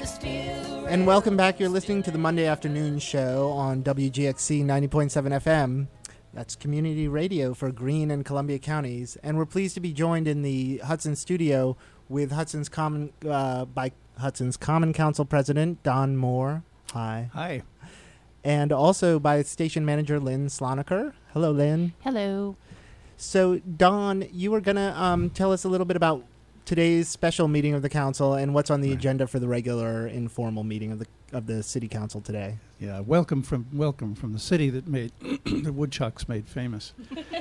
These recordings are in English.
And welcome back. You're listening to the Monday Afternoon Show on WGXC 90.7 FM. That's community radio for Greene and Columbia counties. And we're pleased to be joined in the Hudson studio with Hudson's Common Council President Don Moore. Hi. Hi. And also by station manager Lynn Sloniker. Hello, Lynn. Hello. So, Don, you were going to tell us a little bit about today's special meeting of the council and what's on the agenda for the regular informal meeting of the city council today. Yeah, welcome from the city that made the woodchucks made famous.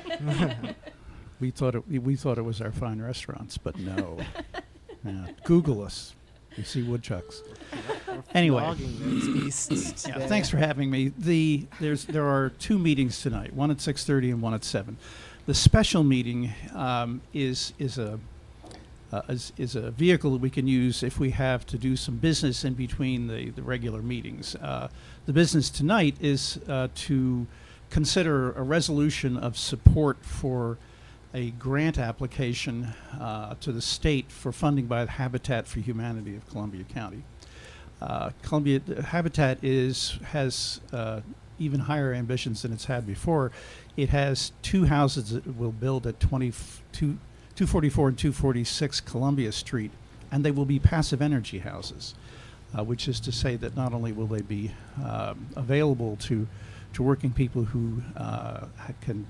we thought it was our fine restaurants, but no. Yeah, Google us. You see woodchucks. Anyway, yeah, thanks for having me. There are two meetings tonight, one at 6:30 and one at 7. The special meeting is a vehicle that we can use if we have to do some business in between the regular meetings. The business tonight is to consider a resolution of support for a grant application to the state for funding by the Habitat for Humanity of Columbia County. Columbia Habitat has even higher ambitions than it's had before. It has 2 houses that it will build at 244 and 246 Columbia Street, and they will be passive energy houses, which is to say that not only will they be available to working people who can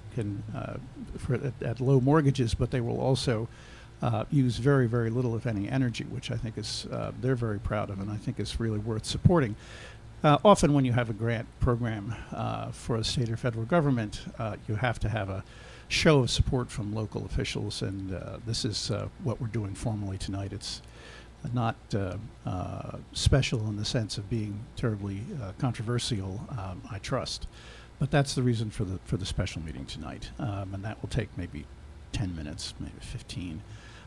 at low mortgages, but they will also use very, very little, if any, energy, which I think is they're very proud of, and I think is really worth supporting. Often when you have a grant program for a state or federal government, you have to have a show of support from local officials, and this is what we're doing formally tonight. It's not special in the sense of being terribly controversial, I trust, but that's the reason for the special meeting tonight, and that will take maybe 10 minutes, maybe 15.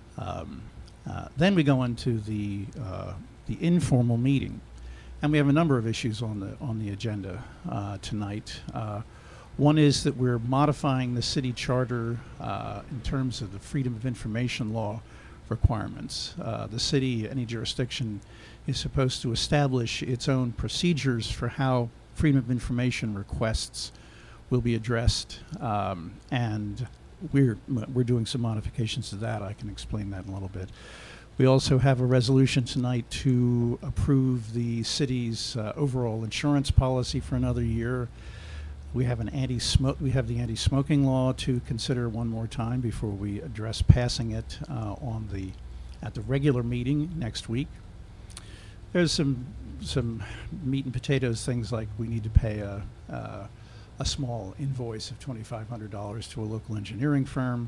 Then we go into the informal meeting, and we have a number of issues on the agenda tonight. One is that we're modifying the city charter in terms of the Freedom of Information law requirements. The city, any jurisdiction, is supposed to establish its own procedures for how Freedom of Information requests will be addressed, and we're doing some modifications to that. I can explain that in a little bit. We also have a resolution tonight to approve the city's overall insurance policy for another year. We have the anti-smoking law to consider one more time before we address passing it at the regular meeting next week. There's some meat and potatoes things like we need to pay a small invoice of $2,500 to a local engineering firm,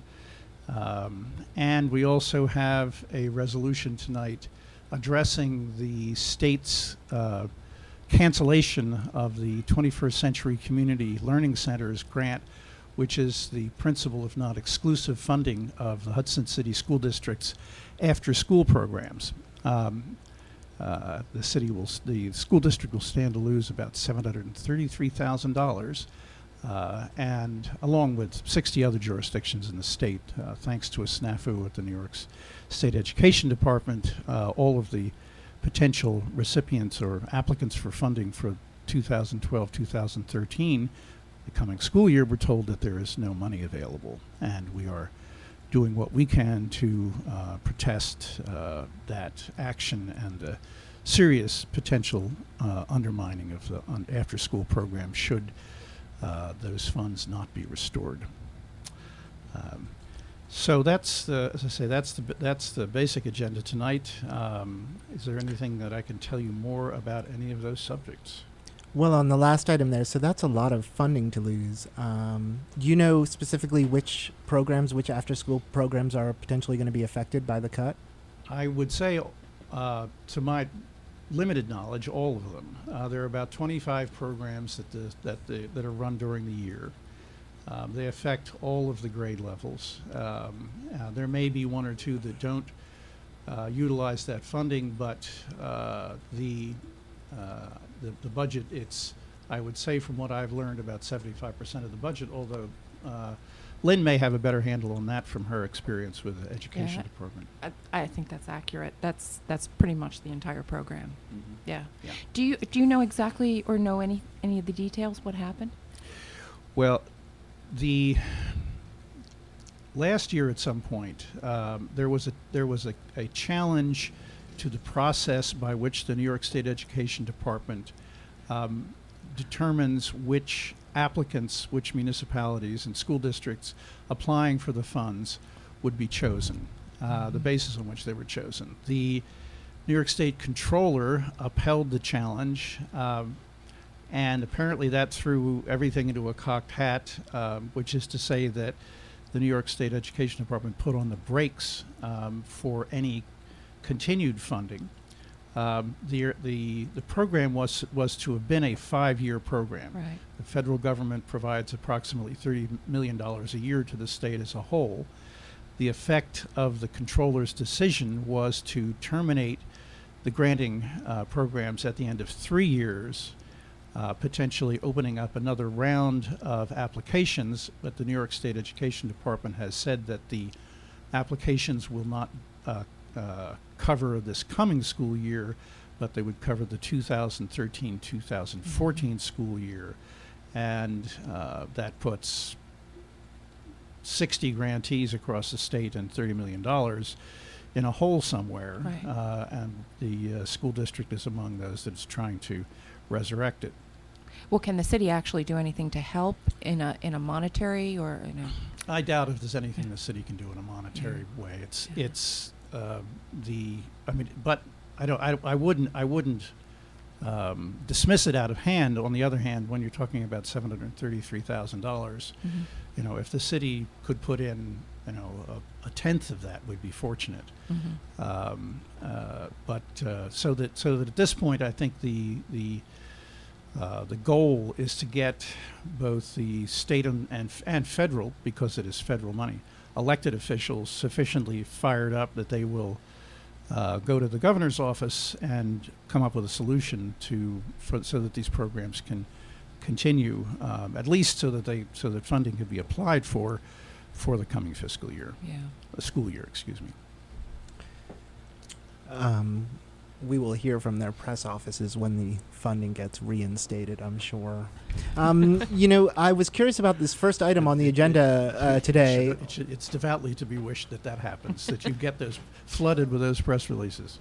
and we also have a resolution tonight addressing the state's cancellation of the 21st Century Community Learning Centers grant, which is the principal, if not exclusive, funding of the Hudson City School District's after-school programs. The school district will stand to lose about $733,000, and along with 60 other jurisdictions in the state, thanks to a snafu at the New York State Education Department, all of the potential recipients or applicants for funding for 2012-2013, the coming school year, we're told that there is no money available, and we are doing what we can to protest that action and the serious potential undermining of the after-school program should those funds not be restored. So that's the basic agenda tonight. Is there anything that I can tell you more about any of those subjects? Well, on the last item there, so that's a lot of funding to lose. Do you know specifically which after-school programs are potentially going to be affected by the cut? I would say, to my limited knowledge, all of them. There are about 25 programs that are run during the year. They affect all of the grade levels. There may be one or two that don't utilize that funding, but the budget, I would say from what I've learned, about 75% of the budget, although Lynn may have a better handle on that from her experience with the education Yeah. department. I think that's accurate. That's pretty much the entire program. Mhm. Yeah. Yeah. Do you know exactly or know any of the details what happened? Well, the last year at some point, there was a challenge to the process by which the New York State Education Department determines which applicants, which municipalities and school districts applying for the funds would be chosen, the basis on which they were chosen. The New York State Controller upheld the challenge, and apparently that threw everything into a cocked hat, which is to say that the New York State Education Department put on the brakes for any continued funding. The program was to have been a 5-year program. Right. The federal government provides approximately $30 million a year to the state as a whole. The effect of the controller's decision was to terminate the granting programs at the end of 3 years, potentially opening up another round of applications. But the New York State Education Department has said that the applications will not cover this coming school year, but they would cover the 2013-2014 school year. And that puts 60 grantees across the state and $30 million in a hole somewhere. Right. And the school district is among those that's trying to resurrect it. Well, can the city actually do anything to help in a monetary or in a? I doubt if there's anything the city can do in a monetary way. But I wouldn't dismiss it out of hand. On the other hand, when you're talking about $733,000, if the city could put in, a tenth of that, we'd be fortunate. So that at this point, I think the goal is to get both the state and federal, because it is federal money, elected officials sufficiently fired up that they will go to the governor's office and come up with a solution so that these programs can continue, at least so that funding could be applied for the coming fiscal year, school year, excuse me. We will hear from their press offices when the funding gets reinstated, I'm sure. I was curious about this first item on the agenda today. It's devoutly to be wished that happens, that you get those flooded with those press releases.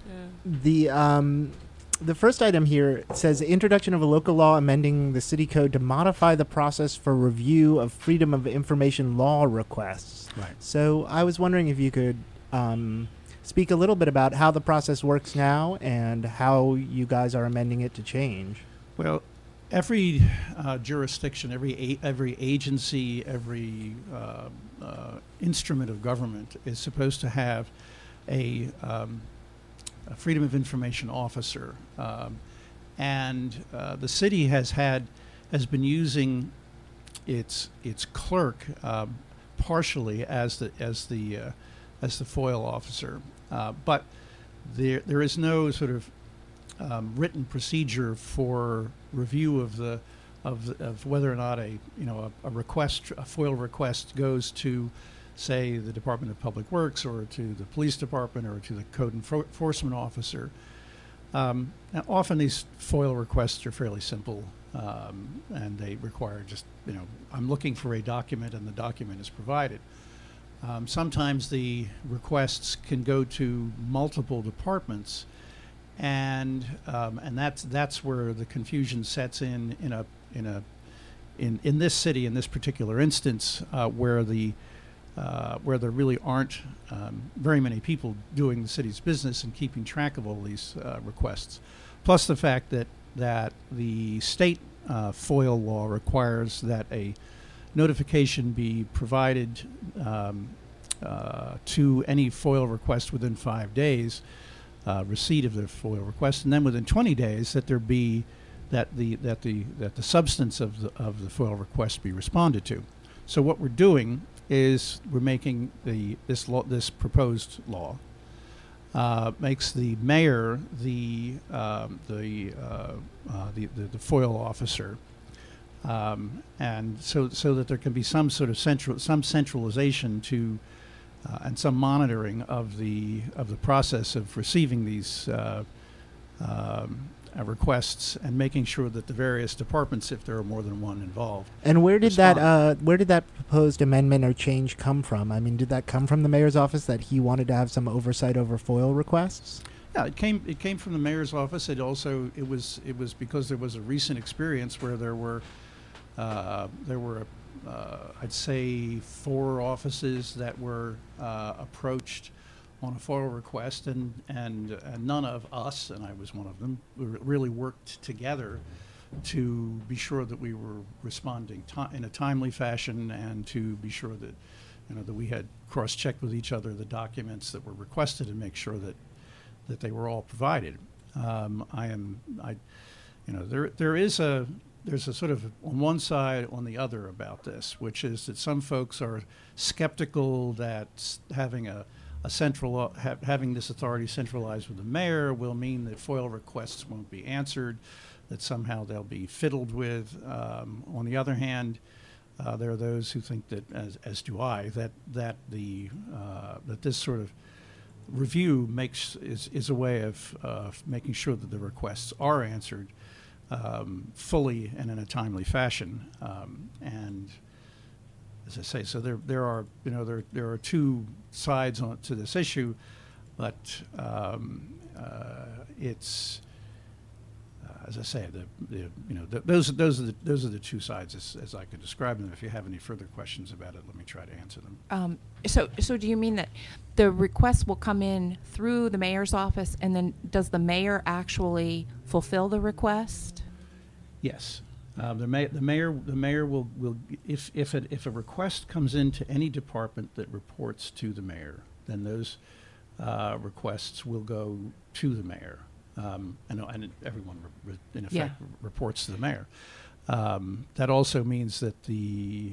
The first item here says introduction of a local law amending the city code to modify the process for review of Freedom of Information law requests. Right. So I was wondering if you could speak a little bit about how the process works now and how you guys are amending it to change. Well, every jurisdiction, every agency, every instrument of government is supposed to have a Freedom of Information officer, and the city has been using its clerk partially as the FOIL officer, but there is no sort of written procedure for review of whether or not a FOIL request goes to, say, the Department of Public Works or to the police department or to the code enforcement officer. Now, often these FOIL requests are fairly simple, and they require just, I'm looking for a document and the document is provided. Sometimes the requests can go to multiple departments, and that's where the confusion sets in this city, in this particular instance, where there really aren't very many people doing the city's business and keeping track of all these requests. Plus the fact that the state FOIL law requires that a notification be provided to any FOIL request within 5 days, receipt of the FOIL request, and then within 20 days that there be that the substance of the FOIL request be responded to. So what we're doing is we're making this proposed law makes the mayor the FOIL officer. And so that there can be some sort of centralization to and some monitoring of the process of receiving these requests and making sure that the various departments, if there are more than one involved. And where did respond. where did that proposed amendment or change come from? I mean, did that come from the mayor's office that he wanted to have some oversight over FOIL requests? Yeah, it came from the mayor's office. It was because there was a recent experience where there were I'd say 4 offices that were approached on a FOIL request, and none of us, and I was one of them, really worked together to be sure that we were responding in a timely fashion, and to be sure that that we had cross-checked with each other the documents that were requested and make sure that they were all provided. There's a sort of on one side, on the other about this, which is that some folks are skeptical that having having this authority centralized with the mayor will mean that FOIL requests won't be answered, that somehow they'll be fiddled with. On the other hand, there are those who think that, as do I, that this sort of review is a way of making sure that the requests are answered fully and in a timely fashion. And as I say, so there are 2 sides to this issue, but it's as I say, those are the 2 sides as I could describe them. If you have any further questions about it, let me try to answer them. So do you mean that the request will come in through the mayor's office, and then does the mayor actually fulfill the request? Yes. The mayor will if a request comes into any department that reports to the mayor, then those requests will go to the mayor, and everyone in effect reports to the mayor. That also means that the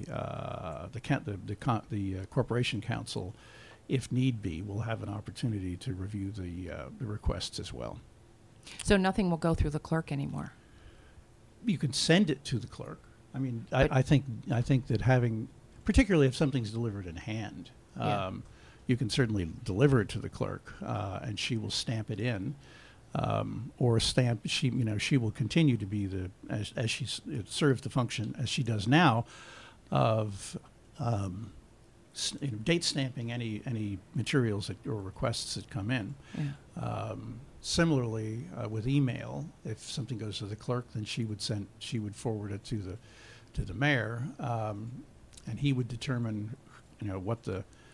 corporation council, if need be, will have an opportunity to review the requests as well. So nothing will go through the clerk anymore. You can send it to the clerk. I mean, I think that having, particularly if something's delivered in hand, you can certainly deliver it to the clerk, and she will stamp it in, or stamp. She will continue to be as she serves the function as she does now, of date stamping any materials or requests that come in. Yeah. Similarly, with email, if something goes to the clerk, then she would forward it to the mayor, and he would determine, what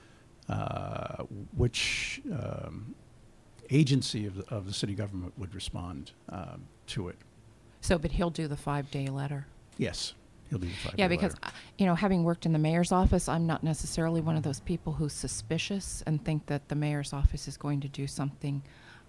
which agency of the city government would respond to it. So, but he'll do the 5-day letter. Yes, he'll do the 5-day Yeah, because letter. Having worked in the mayor's office, I'm not necessarily one of those people who's suspicious and think that the mayor's office is going to do something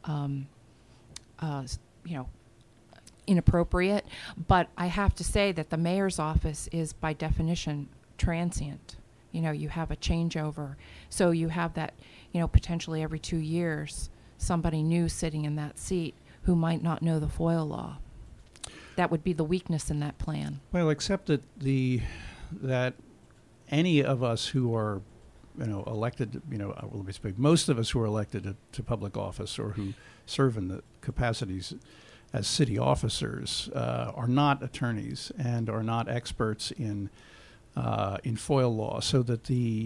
inappropriate. But I have to say that the mayor's office is by definition transient. You have a changeover. So you have that, potentially every 2 years, somebody new sitting in that seat who might not know the FOIL law. That would be the weakness in that plan. Well, except that any of us who are elected, let me speak, most of us who are elected to public office or who serve in the capacities as city officers are not attorneys and are not experts in FOIL law, so that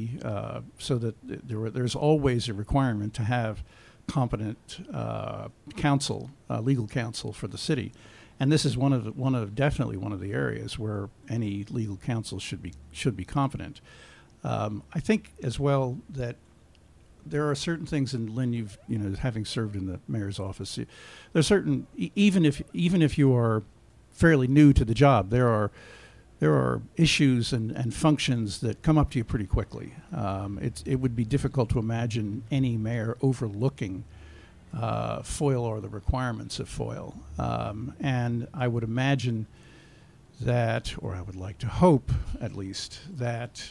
there's always a requirement to have competent counsel, legal counsel for the city, and this is definitely one of the areas where any legal counsel should be competent. I think as well that there are certain things, and Lynn, you've having served in the mayor's office, there's certain even if you are fairly new to the job, there are issues and functions that come up to you pretty quickly. It would be difficult to imagine any mayor overlooking FOIL or the requirements of FOIL, and I would imagine that, or I would like to hope at least that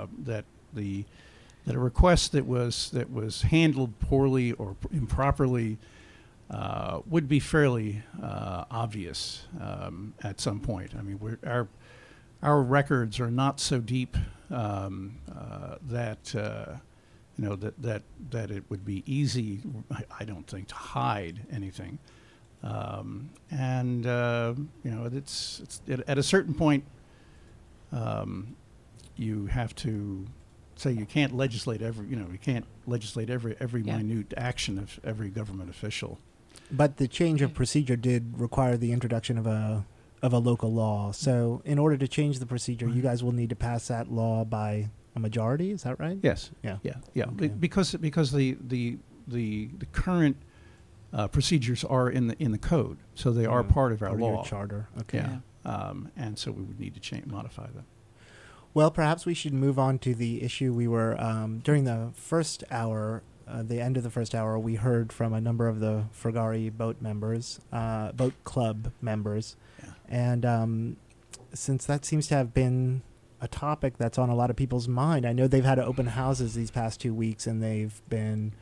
a request that was handled poorly or improperly would be fairly obvious at some point. I mean, our records are not so deep that that it would be easy, I don't think, to hide anything. It's at a certain point, you have to say you can't legislate every Yeah. minute action of every government official. But the change of procedure did require the introduction of a local law. So in order to change the procedure, you guys will need to pass that law by a majority. Is that right? Yes. Yeah. Yeah. Okay. Because the current procedures are in the code, so they are part of our Or law. your charter. Okay. Yeah. And so we would need to modify them. Well, perhaps we should move on to the issue we were during the first hour. The end of the first hour, we heard from a number of the Fragari boat members, boat club members, and since that seems to have been a topic that's on a lot of people's mind, I know they've had open houses these past 2 weeks, and they've been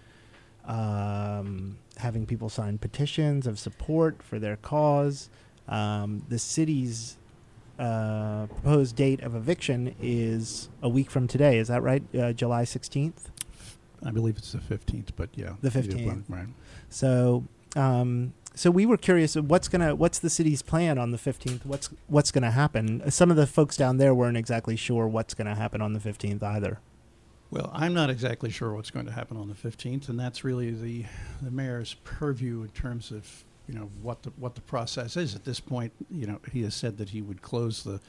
having people sign petitions of support for their cause. The city's proposed date of eviction is a week from today. Is that right? July 16th? I believe it's the 15th, but yeah. The 15th. Right. So, so we were curious, what's the city's plan on the 15th? What's gonna happen? Some of the folks down there weren't exactly sure what's gonna happen on the 15th either. Well, I'm not exactly sure what's going to happen on the 15th, and that's really the mayor's purview in terms of what the process is at this point. He has said that he would close the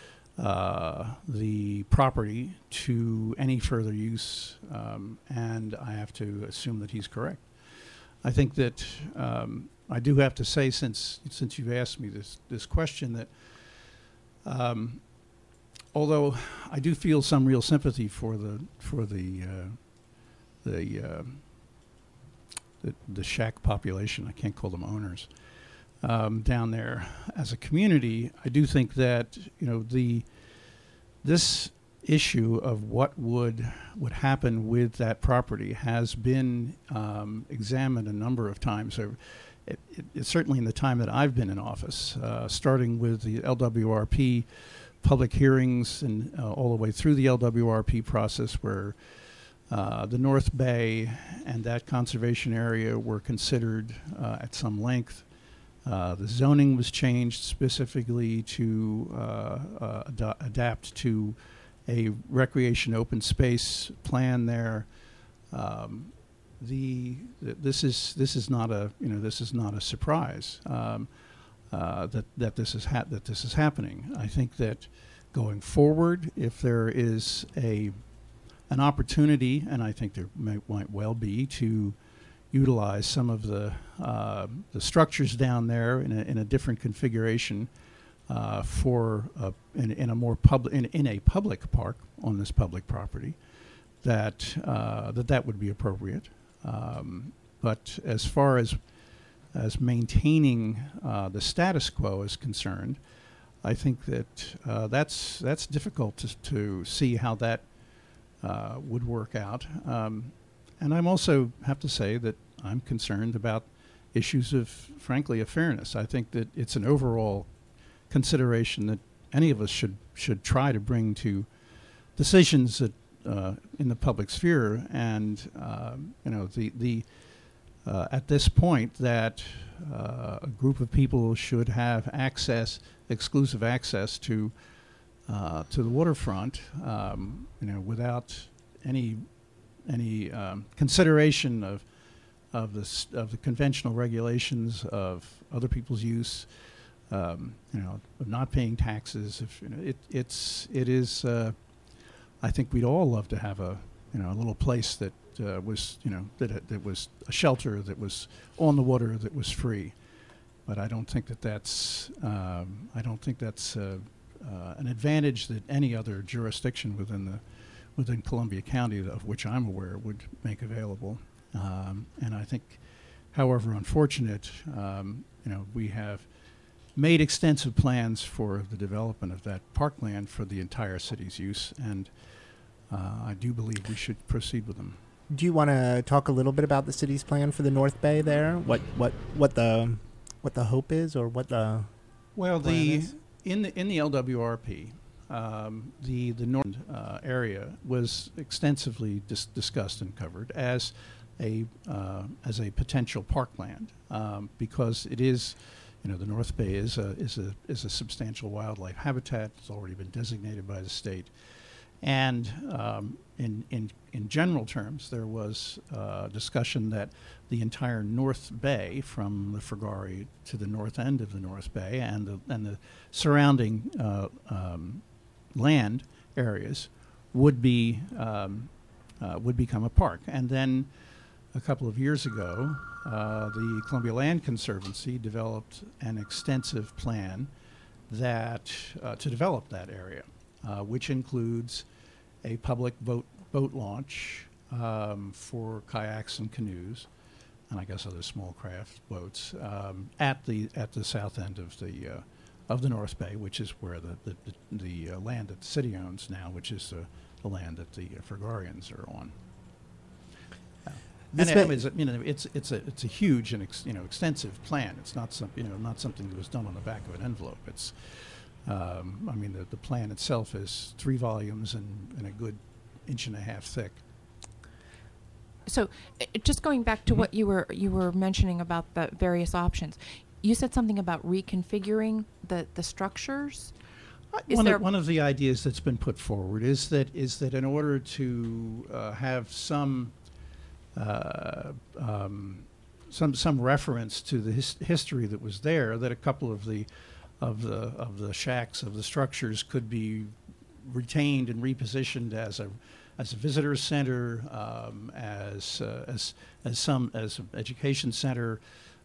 property to any further use, and I have to assume that he's correct. I think that I do have to say, since you've asked me this question, that although I do feel some real sympathy for the shack population, I can't call them owners, down there as a community, I do think that this issue of what would happen with that property has been examined a number of times. It's certainly in the time that I've been in office, starting with the LWRP public hearings and all the way through the LWRP process, where the North Bay and that conservation area were considered at some length. The zoning was changed specifically to adapt to a recreation open space plan there. This is not a surprise that this is happening. I think that going forward, if there is an opportunity, and I think there might well be, to utilize some of the structures down there in a different configuration in a public park on this public property, that would be appropriate. But as far as maintaining the status quo is concerned, I think that that's difficult to see how that would work out. And I'm also have to say that I'm concerned about issues of, frankly, of fairness. I think that it's an overall consideration that any of us should try to bring to decisions that in the public sphere, and at this point that a group of people should have exclusive access to the waterfront, without any consideration of the conventional regulations of other people's use, of not paying taxes. It is. I think we'd all love to have a little place that was that was a shelter that was on the water, that was free. But I don't think that's an advantage that any other jurisdiction within Columbia County, of which I'm aware, would make available. And I think, however unfortunate, we have made extensive plans for the development of that parkland for the entire city's use, and I do believe we should proceed with them. Do you want to talk a little bit about the city's plan for the North Bay there? What the hope is, or what the well plan is? in the LWRP, the northern area was extensively discussed and covered as a potential parkland, because it is, the North Bay is a substantial wildlife habitat. It's already been designated by the state, and in general terms, there was discussion that the entire North Bay, from the Fregari to the north end of the North Bay, and the surrounding land areas would become a park. And then a couple of years ago, the Columbia Land Conservancy developed an extensive plan that to develop that area, which includes a public boat launch for kayaks and canoes, and I guess other small craft boats at the south end of the North Bay, which is where the land that the city owns now, which is the land that the Fregarians are on. And it's a huge and extensive plan. It's not something that was done on the back of an envelope. It's the plan itself is 3 volumes and a good 1.5 inches thick. So, just going back to what you were mentioning about the various options, you said something about reconfiguring the structures. One of the ideas that's been put forward is that in order to have some reference to the history that was there, that a couple of the shacks, of the structures, could be retained and repositioned as a visitor center, as an education center.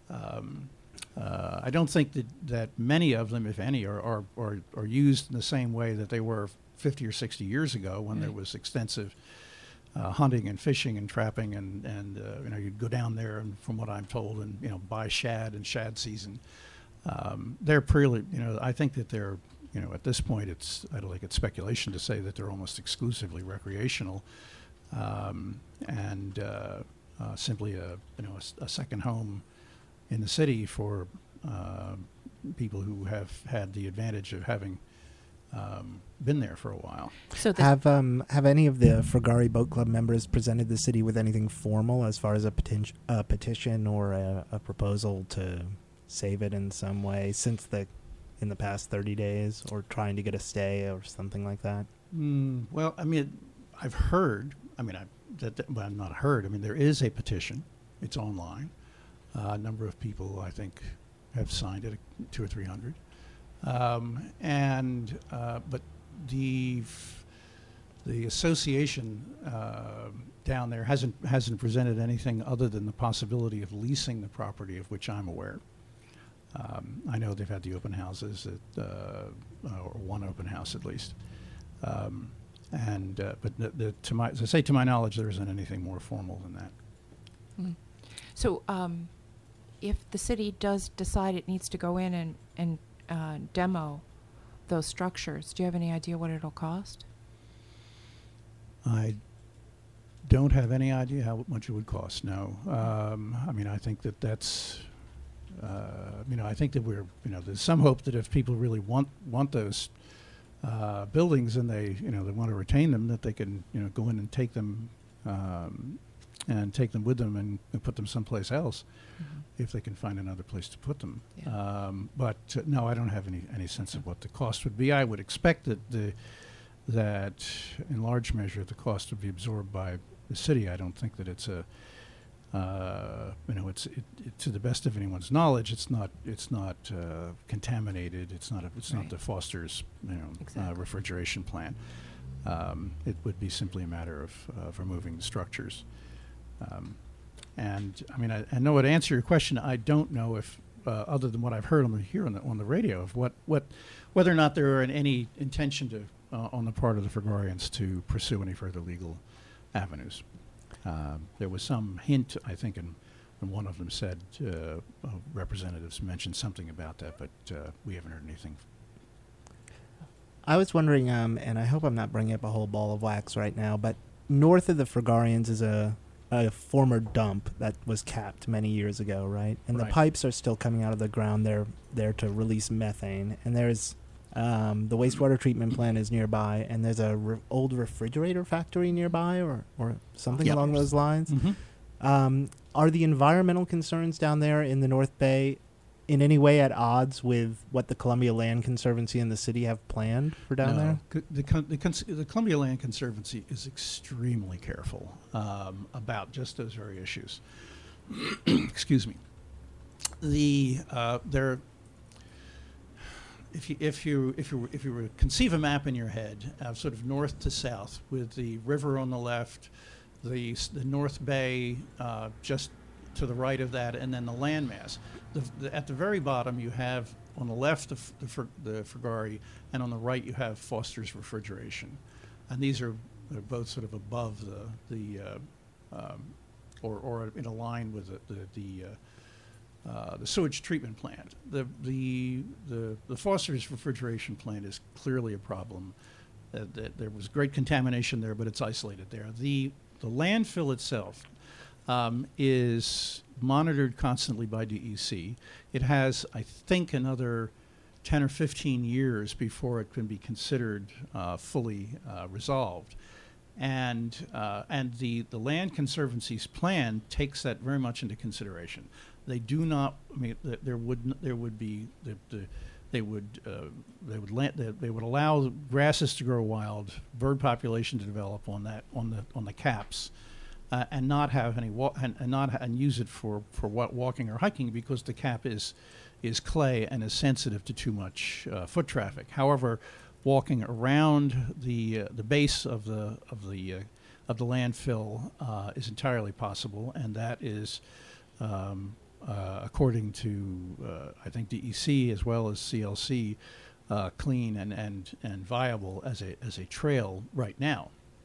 I don't think that many of them, if any, are used in the same way that they were 50 or 60 years ago, when there was extensive hunting and fishing and trapping, and you'd go down there, and from what I'm told, and buy shad in shad season. They're pretty, I think that they're, at this point, I don't think it's speculation to say that they're almost exclusively recreational, and simply a second home in the city for people who have had the advantage of having been there for a while. So have any of the Fregari Boat Club members presented the city with anything formal as far as a petition or a proposal to save it in some way in the past 30 days, or trying to get a stay or something like that? Well, I've heard. I've not heard. There is a petition. It's online. A number of people, I think, have signed it, 200 or 300. But the association down there hasn't presented anything other than the possibility of leasing the property, of which I'm aware. I know they've had the open houses, or one open house at least. To my knowledge, there isn't anything more formal than that. Mm. So, if the city does decide it needs to go in and demo those structures, do you have any idea what it'll cost? I don't have any idea how much it would cost. No, I think that's. I think that there's some hope that if people really want those buildings, and they want to retain them, that they can go in and take them with them and put them someplace else, if they can find another place to put them. Yeah. But no, I don't have any sense of what the cost would be. I would expect that in large measure the cost would be absorbed by the city. I don't think that it's to the best of anyone's knowledge, it's not contaminated. It's not the Foster's refrigeration plant. It would be simply a matter of removing the structures. I know to answer your question, I don't know if other than what I've heard on the radio, of whether or not there are any intention to on the part of the Fregarians to pursue any further legal avenues. There was some hint, I think, and one of them said, representatives mentioned something about that, but we haven't heard anything. I was wondering, and I hope I'm not bringing up a whole ball of wax right now, but north of the Fregarians is a former dump that was capped many years ago, right? And right. The pipes are still coming out of the ground there to release methane. And there's The wastewater treatment plant is nearby, and there's a old refrigerator factory nearby, or something Yep. along those lines. Mm-hmm. Are the environmental concerns down there in the North Bay in any way at odds with what the Columbia Land Conservancy and the city have planned for down there? The Columbia Land Conservancy is extremely careful about just those very issues. Excuse me. If you were to conceive a map in your head, sort of north to south, with the river on the left, the North Bay just to the right of that, and then the landmass. At the very bottom, you have on the left the Fragari, and on the right you have Foster's Refrigeration, and these are both sort of above or in a line with the sewage treatment plant. The Foster's Refrigeration plant is clearly a problem. There was great contamination there, but it's isolated there. The landfill itself is monitored constantly by DEC. It has, I think, another 10 or 15 years before it can be considered fully resolved. And the Land Conservancy's plan takes that very much into consideration. They do not. I mean, they would allow grasses to grow wild, bird population to develop on the caps, and not have any and use it for walking or hiking, because the cap is clay and is sensitive to too much foot traffic. However, walking around the base of the landfill is entirely possible, and that is. According to I think DEC as well as CLC, clean and viable as a trail right now,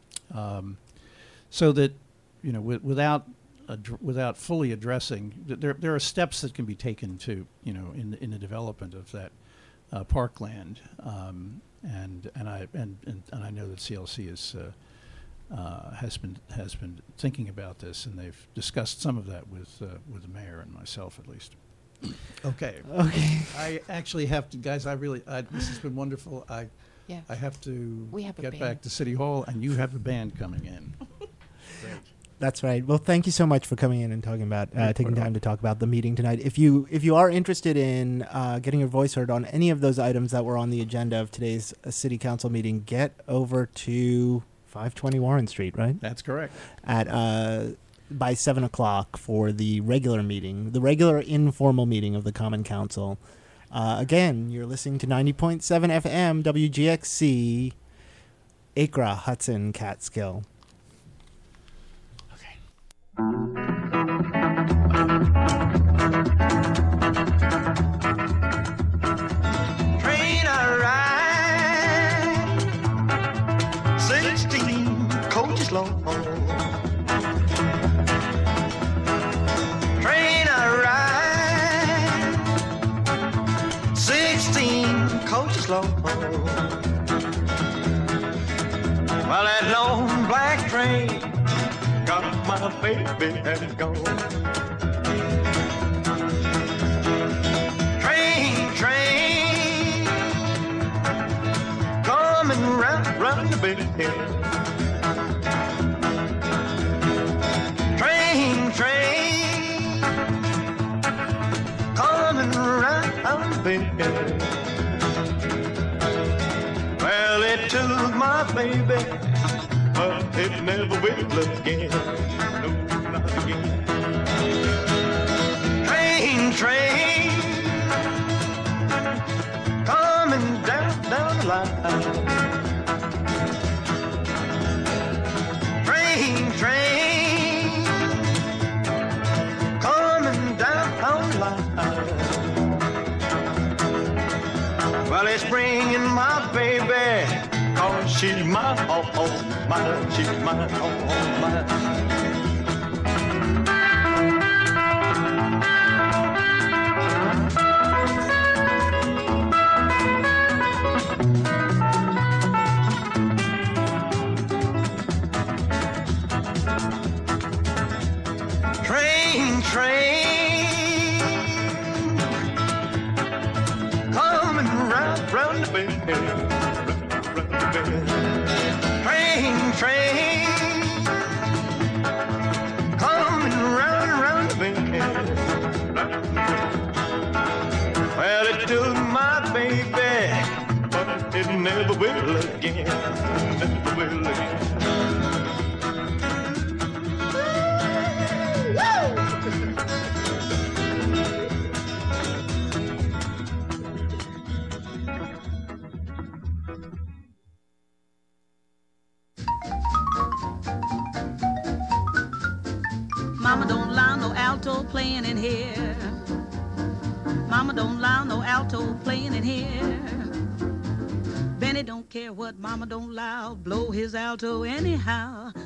so that without fully addressing, there are steps that can be taken to in the development of that parkland, and I know that CLC has been thinking about this, and they've discussed some of that with the mayor and myself, at least. Okay. I actually have to, guys. This has been wonderful. I have to get back to City Hall, and you have a band coming in. Great. That's right. Well, thank you so much for coming in and talking about taking time to talk about the meeting tonight. If you are interested in getting your voice heard on any of those items that were on the agenda of today's city council meeting, get over to 520 Warren Street, right? That's correct. At by 7 o'clock for the regular meeting, the regular informal meeting of the Common Council. Again, you're listening to 90.7 FM WGXC, Acra, Hudson, Catskill. Okay. Train I ride, 16 coaches long. Train I ride, 16 coaches long. Well, that long black train got my baby and gone. Train, coming round the bend. Train, coming round the bend. Well, it took my baby, but it never will again. No, not again. Train, coming down the line. Train, coming down the line. Well, it's bringing my baby, 'cause she's mine, mine, she's mine, mine. Train, coming round round the bend, round the bend. Train, train, coming round the bend. Well, it took my baby, but it never will again, never will again. Mama don't allow no alto playing in here. Mama don't allow no alto playing in here. Benny don't care what Mama don't allow, blow his alto anyhow.